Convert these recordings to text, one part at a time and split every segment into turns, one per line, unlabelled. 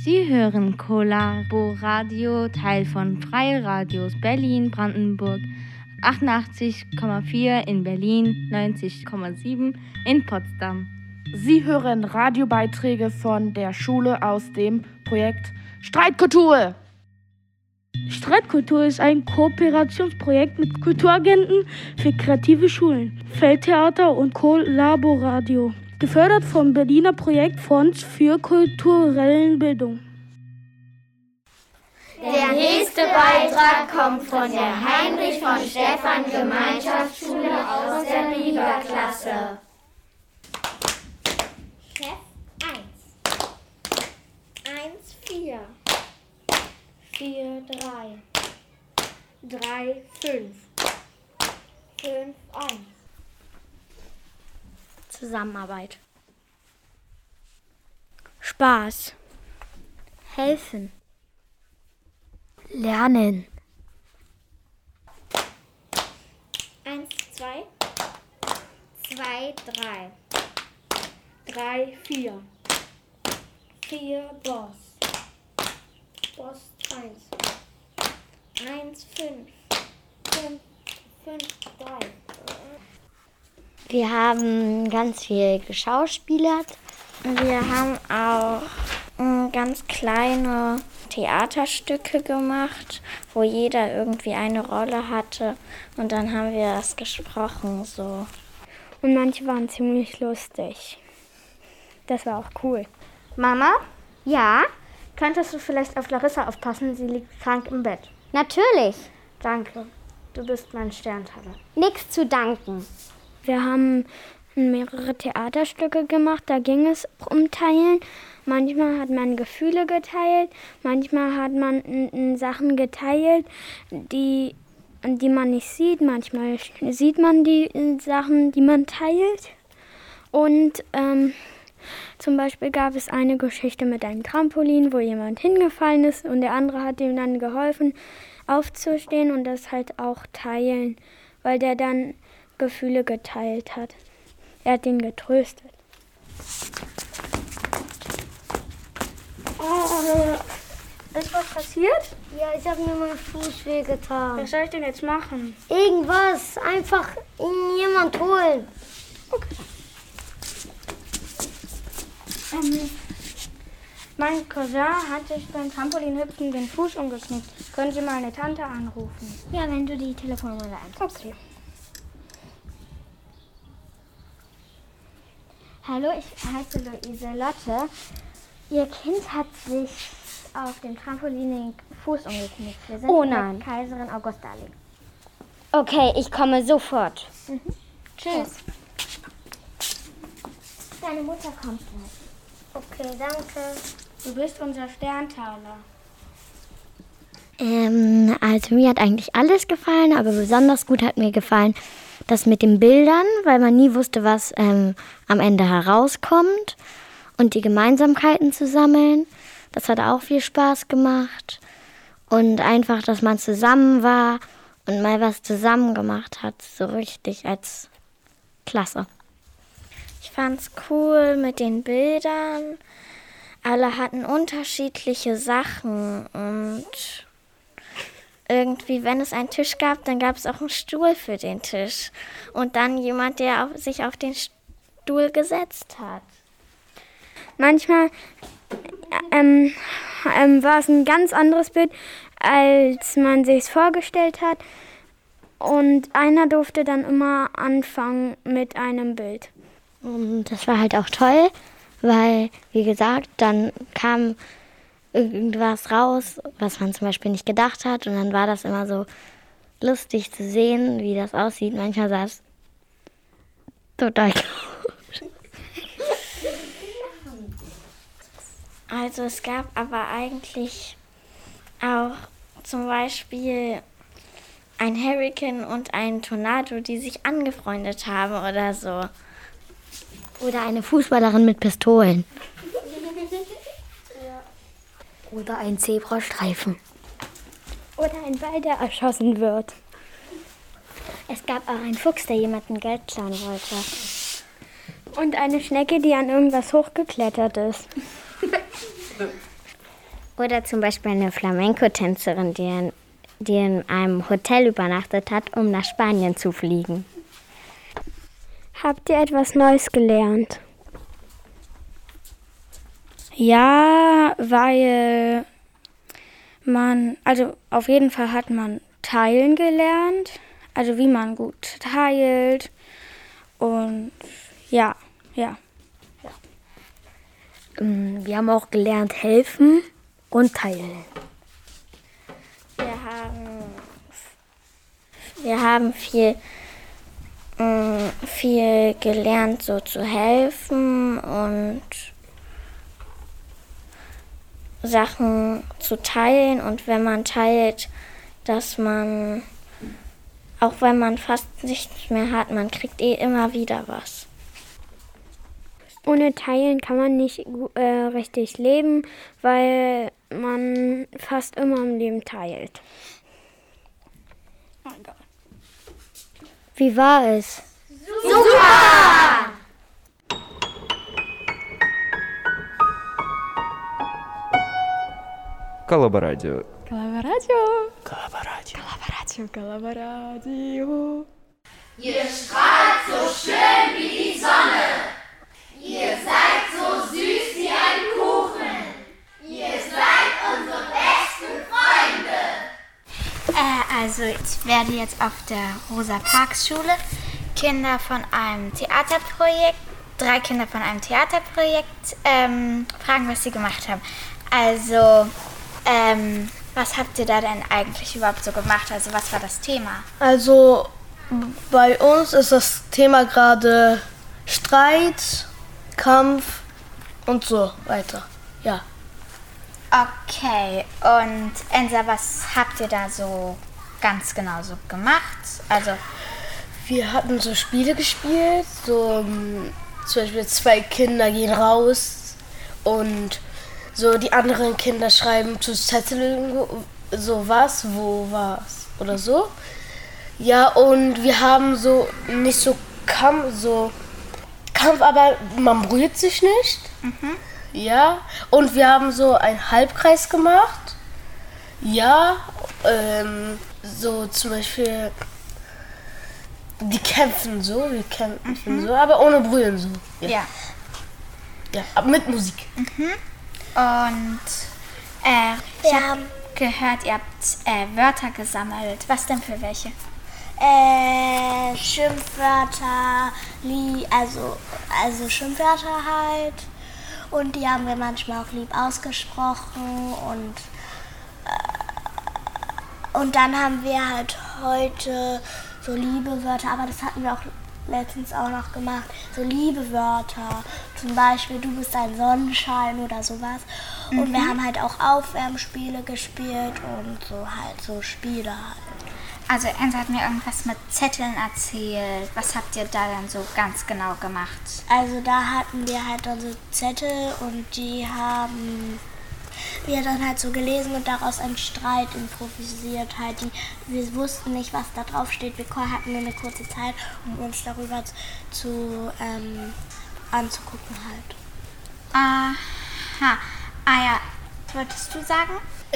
Sie hören Kollabo-Radio, Teil von Freie Radios Berlin-Brandenburg, 88,4 in Berlin, 90,7 in Potsdam.
Sie hören Radiobeiträge von der Schule aus dem Projekt Streitkultur.
Streitkultur ist ein Kooperationsprojekt mit Kulturagenten für kreative Schulen, Feldtheater und Kollabo-Radio. Gefördert vom Berliner Projektfonds für kulturelle Bildung.
Der nächste Beitrag kommt von der Heinrich von Stephan Gemeinschaftsschule aus der Liga-Klasse.
Chef 1, 4, 4, 3, 3, 5, 5, 1.
Zusammenarbeit. Spaß. Helfen. Lernen.
1, 2, 2, 3, 3, 4, 4, Boss. Boss 1, 1, 5, 5, 5, 3.
Wir haben ganz viel geschauspielert. Wir haben auch ganz kleine Theaterstücke gemacht, wo jeder irgendwie eine Rolle hatte. Und dann haben wir das gesprochen so.
Und manche waren ziemlich lustig. Das war auch cool.
Mama?
Ja?
Könntest du vielleicht auf Larissa aufpassen? Sie liegt krank im Bett.
Natürlich.
Danke. Du bist mein Sterntaler.
Nichts zu danken.
Wir haben mehrere Theaterstücke gemacht, da ging es um Teilen. Manchmal hat man Gefühle geteilt, manchmal hat man Sachen geteilt, die man nicht sieht. Manchmal sieht man die Sachen, die man teilt. Und zum Beispiel gab es eine Geschichte mit einem Trampolin, wo jemand hingefallen ist und der andere hat ihm dann geholfen, aufzustehen und das halt auch teilen, weil der dann Gefühle geteilt hat. Er hat ihn getröstet.
Ist was passiert?
Ja, ich habe mir meinen Fuß wehgetan.
Was soll ich denn jetzt machen?
Irgendwas, einfach jemand holen.
Okay. Mein Cousin hat sich beim Trampolinhüpfen den Fuß umgeknickt. Können Sie meine Tante anrufen?
Ja, wenn du die Telefonnummer eingibst.
Okay.
Hallo, ich heiße Luise Lotte. Ihr Kind hat sich auf dem Trampolin den Fuß umgeknickt. Wir sind
Oh
in
nein.
der Kaiserin Augusta-Allee.
Okay, ich komme sofort.
Tschüss. Deine Mutter kommt gleich. Okay, danke.
Du bist unser Sterntaler.
Also mir hat eigentlich alles gefallen, aber besonders gut hat mir gefallen das mit den Bildern, weil man nie wusste, was am Ende herauskommt. Und die Gemeinsamkeiten zu sammeln, das hat auch viel Spaß gemacht. Und einfach, dass man zusammen war und mal was zusammen gemacht hat, so richtig als Klasse.
Ich fand's cool mit den Bildern. Alle hatten unterschiedliche Sachen und irgendwie, wenn es einen Tisch gab, dann gab es auch einen Stuhl für den Tisch. Und dann jemand, der sich auf den Stuhl gesetzt hat.
Manchmal war es ein ganz anderes Bild, als man sich es vorgestellt hat. Und einer durfte dann immer anfangen mit einem Bild.
Und das war halt auch toll, weil, wie gesagt, dann kam irgendwas raus, was man zum Beispiel nicht gedacht hat. Und dann war das immer so lustig zu sehen, wie das aussieht. Manchmal sah es total gut.
Also es gab aber eigentlich auch zum Beispiel ein Hurricane und ein Tornado, die sich angefreundet haben oder so.
Oder eine Fußballerin mit Pistolen.
Oder ein Zebrastreifen.
Oder ein Ball, der erschossen wird.
Es gab auch einen Fuchs, der jemanden Geld klauen wollte.
Und eine Schnecke, die an irgendwas hochgeklettert ist.
Oder zum Beispiel eine Flamenco-Tänzerin, die in einem Hotel übernachtet hat, um nach Spanien zu fliegen.
Habt ihr etwas Neues gelernt?
Ja, weil also auf jeden Fall hat man teilen gelernt, also wie man gut teilt und ja.
Wir haben auch gelernt, helfen und teilen. Wir haben viel gelernt, so zu helfen und Sachen zu teilen. Und wenn man teilt, dass man, auch wenn man fast nichts mehr hat, man kriegt immer wieder was.
Ohne Teilen kann man nicht richtig leben, weil man fast immer im Leben teilt.
Wie war es?
Super!
Коллаборадио.
Ihr strahlt so schön wie die Sonne. Ihr seid so süß wie ein Kuchen. Ihr seid unsere besten Freunde.
Also ich werde jetzt auf der Rosa-Parks-Schule Kinder von einem Theaterprojekt, 3 Kinder von einem Theaterprojekt fragen, was sie gemacht haben. Also, was habt ihr da denn eigentlich überhaupt so gemacht? Also was war das Thema?
Also bei uns ist das Thema gerade Streit, Kampf und so weiter. Ja.
Okay, und Ensa, was habt ihr da so ganz genau so gemacht? Also
wir hatten so Spiele gespielt, so zum Beispiel 2 Kinder gehen raus und so die anderen Kinder schreiben zu Zettel so was, wo was oder so. Ja, und wir haben so nicht so Kampf, aber man berührt sich nicht. Mhm. Ja, und wir haben so einen Halbkreis gemacht. Ja, so zum Beispiel, wir kämpfen so, aber ohne Brüllen so. Ja. Ja, aber mit Musik.
Mhm. Und ich habe gehört, ihr habt Wörter gesammelt. Was denn für welche?
Schimpfwörter, also Schimpfwörter halt. Und die haben wir manchmal auch lieb ausgesprochen. Und dann haben wir halt heute so Liebewörter, aber das hatten wir auch letztens auch noch gemacht. So Liebewörter, zum Beispiel du bist ein Sonnenschein oder sowas. Und wir haben halt auch Aufwärmspiele gespielt und so Spiele halt.
Also Ensa hat mir irgendwas mit Zetteln erzählt. Was habt ihr da denn so ganz genau gemacht?
Also da hatten wir halt unsere Zettel und die haben wir dann halt so gelesen und daraus einen Streit improvisiert halt. Wir wussten nicht, was da drauf steht. Wir hatten eine kurze Zeit, um uns darüber anzugucken halt.
Aha. Ja, wolltest du sagen?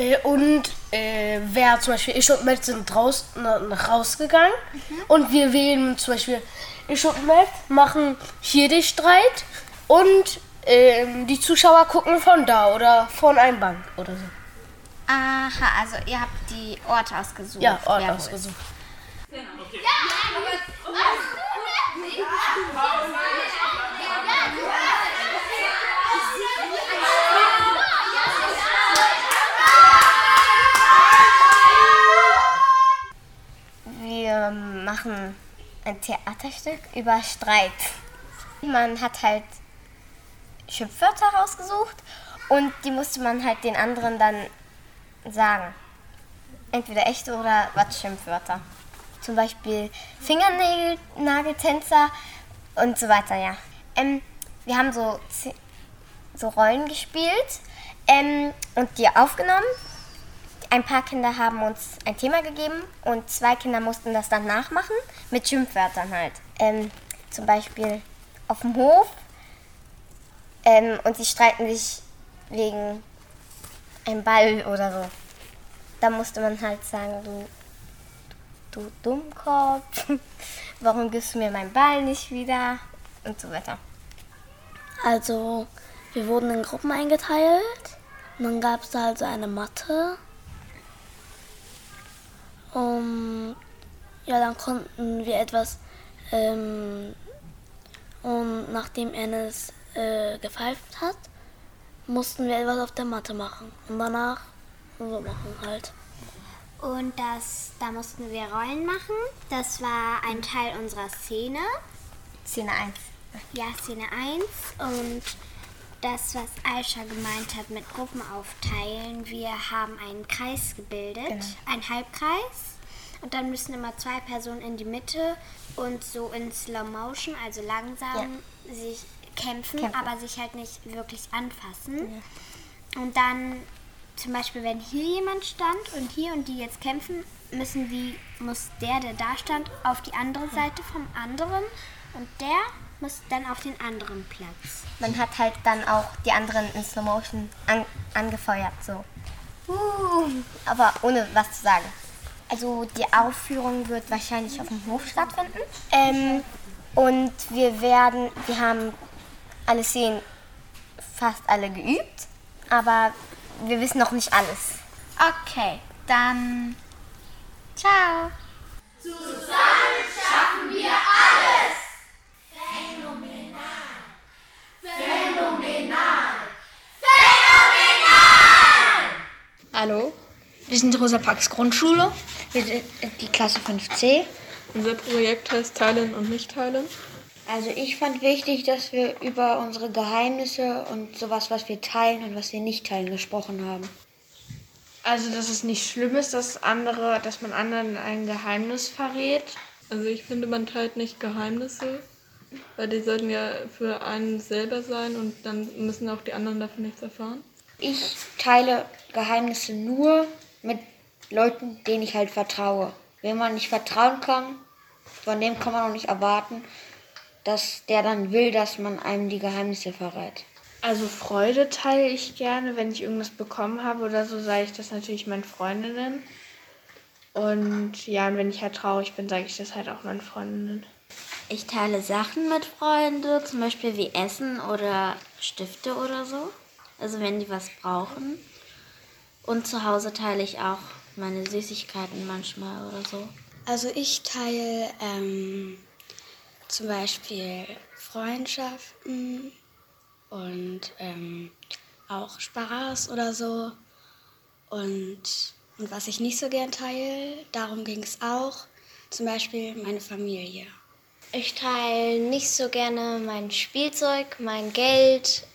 Wer zum Beispiel, ich und Matt sind rausgegangen und wir wählen zum Beispiel, ich und Matt machen hier den Streit und die Zuschauer gucken von da oder von einem Bank oder so.
Aha, also ihr habt die Orte ausgesucht.
Ja, Orte ausgesucht.
Genau. Okay.
Wir machen ein Theaterstück über Streit. Man hat halt Schimpfwörter rausgesucht und die musste man halt den anderen dann sagen. Entweder echte oder was Schimpfwörter. Zum Beispiel Fingernägeltänzer und so weiter, ja. Wir haben so Rollen gespielt und die aufgenommen. Ein paar Kinder haben uns ein Thema gegeben und 2 Kinder mussten das dann nachmachen mit Schimpfwörtern halt. Zum Beispiel auf dem Hof und sie streiten sich wegen
ein Ball oder so. Da musste man halt sagen, du Dummkopf, warum gibst du mir meinen Ball nicht wieder und so weiter.
Also wir wurden in Gruppen eingeteilt und dann gab es da halt so eine Matte. Ja, dann konnten wir etwas und nachdem Enes gepfeift hat, mussten wir etwas auf der Matte machen und danach so machen halt.
Und da mussten wir Rollen machen. Das war ein Teil unserer Szene.
Szene 1.
Ja, Szene 1. Und das, was Aisha gemeint hat mit Gruppen aufteilen, wir haben einen Kreis gebildet, genau. Einen Halbkreis. Und dann müssen immer 2 Personen in die Mitte und so in Slow Motion, also langsam, sich kämpfen, aber sich halt nicht wirklich anfassen. Ja. Und dann zum Beispiel, wenn hier jemand stand und die jetzt kämpfen, muss der da stand, auf die andere Seite vom anderen und der muss dann auf den anderen Platz.
Man hat halt dann auch die anderen in Slow Motion angefeuert, so. Aber ohne was zu sagen. Also die Aufführung wird wahrscheinlich auf dem Hof stattfinden. Und wir haben alle Szenen fast alle geübt, aber wir wissen noch nicht alles.
Okay, dann ciao.
Zusammen schaffen wir alles. Phänomenal. Phänomenal. Phänomenal.
Hallo, wir sind die Rosa Parks Grundschule. Wir sind die Klasse 5C.
Unser Projekt heißt Teilen und Nicht-Teilen.
Also ich fand wichtig, dass wir über unsere Geheimnisse und sowas, was wir teilen und was wir nicht teilen, gesprochen haben.
Also, dass es nicht schlimm ist, dass man anderen ein Geheimnis verrät.
Also ich finde, man teilt nicht Geheimnisse, weil die sollten ja für einen selber sein und dann müssen auch die anderen davon nichts erfahren.
Ich teile Geheimnisse nur mit Leuten, denen ich halt vertraue. Wenn man nicht vertrauen kann, von dem kann man auch nicht erwarten, dass der dann will, dass man einem die Geheimnisse verrät.
Also Freude teile ich gerne. Wenn ich irgendwas bekommen habe oder so, sage ich das natürlich meinen Freundinnen. Und ja, und wenn ich halt traurig bin, sage ich das halt auch meinen Freundinnen.
Ich teile Sachen mit Freunden, zum Beispiel wie Essen oder Stifte oder so. Also wenn die was brauchen. Und zu Hause teile ich auch meine Süßigkeiten manchmal oder so.
Also ich teile zum Beispiel Freundschaften und auch Spaß oder so. Und was ich nicht so gern teile, darum ging es auch, zum Beispiel meine Familie.
Ich teile nicht so gerne mein Spielzeug, mein Geld,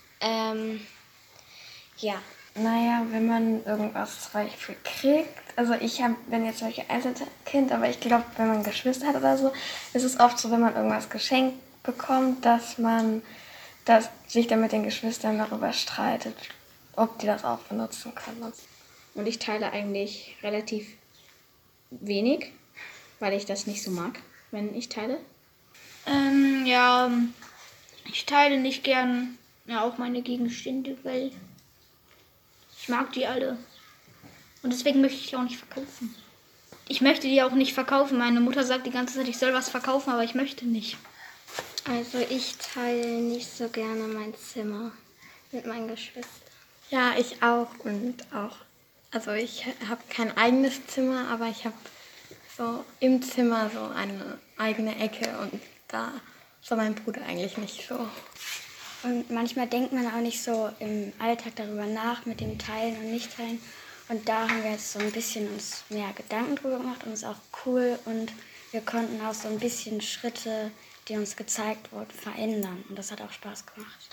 ja.
Naja, wenn man irgendwas zum Beispiel kriegt, also ich bin jetzt zum Beispiel Einzelkind, aber ich glaube, wenn man Geschwister hat oder so, ist es oft so, wenn man irgendwas geschenkt bekommt, dass sich dann mit den Geschwistern darüber streitet, ob die das auch benutzen können.
Und ich teile eigentlich relativ wenig, weil ich das nicht so mag, wenn ich teile.
Ja, ich teile nicht gern auch meine Gegenstände, weil ich mag die alle. Und deswegen möchte ich die auch nicht verkaufen. Ich möchte die auch nicht verkaufen. Meine Mutter sagt die ganze Zeit, ich soll was verkaufen, aber ich möchte nicht.
Also ich teile nicht so gerne mein Zimmer mit meinen Geschwistern.
Ja, ich auch und auch. Also ich habe kein eigenes Zimmer, aber ich habe so im Zimmer so eine eigene Ecke und da soll mein Bruder eigentlich nicht so.
Und manchmal denkt man auch nicht so im Alltag darüber nach mit dem Teilen und Nicht-Teilen. Und da haben wir jetzt so ein bisschen uns mehr Gedanken drüber gemacht und es ist auch cool. Und wir konnten auch so ein bisschen Schritte, die uns gezeigt wurden, verändern. Und das hat auch Spaß gemacht.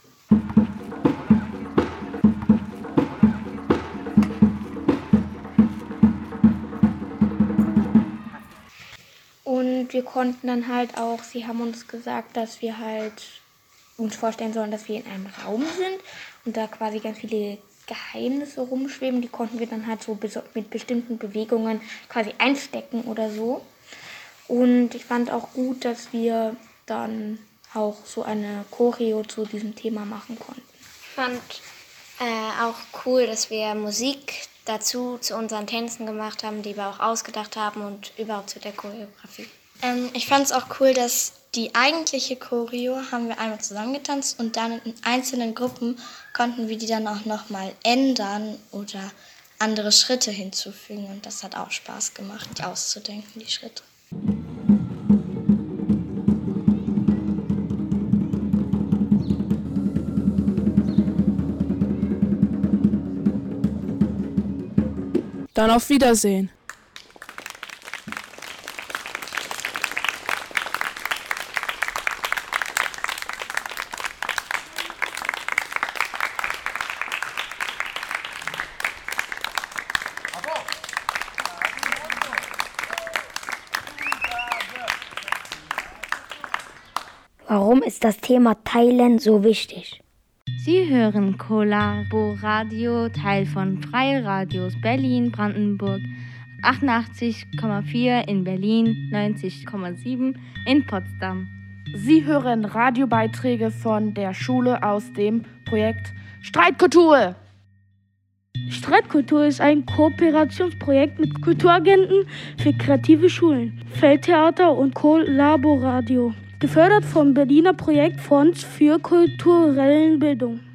Und wir konnten dann halt auch, sie haben uns gesagt, dass wir halt uns vorstellen sollen, dass wir in einem Raum sind und da quasi ganz viele Geheimnisse rumschweben. Die konnten wir dann halt so mit bestimmten Bewegungen quasi einstecken oder so. Und ich fand auch gut, dass wir dann auch so eine Choreo zu diesem Thema machen konnten.
Ich fand Auch cool, dass wir Musik dazu zu unseren Tänzen gemacht haben, die wir auch ausgedacht haben und überhaupt zu der Choreografie.
Ich fand es auch cool, dass die eigentliche Choreo haben wir einmal zusammengetanzt und dann in einzelnen Gruppen konnten wir die dann auch nochmal ändern oder andere Schritte hinzufügen. Und das hat auch Spaß gemacht, die auszudenken, die Schritte.
Dann auf Wiedersehen.
Warum ist das Thema Teilen so wichtig?
Sie hören Collabo Radio, Teil von Freie Radios Berlin, Brandenburg, 88,4 in Berlin, 90,7 in Potsdam.
Sie hören Radiobeiträge von der Schule aus dem Projekt Streitkultur.
Streitkultur ist ein Kooperationsprojekt mit Kulturagenten für kreative Schulen, Feldtheater und Collabo Radio. Gefördert vom Berliner Projekt Fonds für kulturelle Bildung.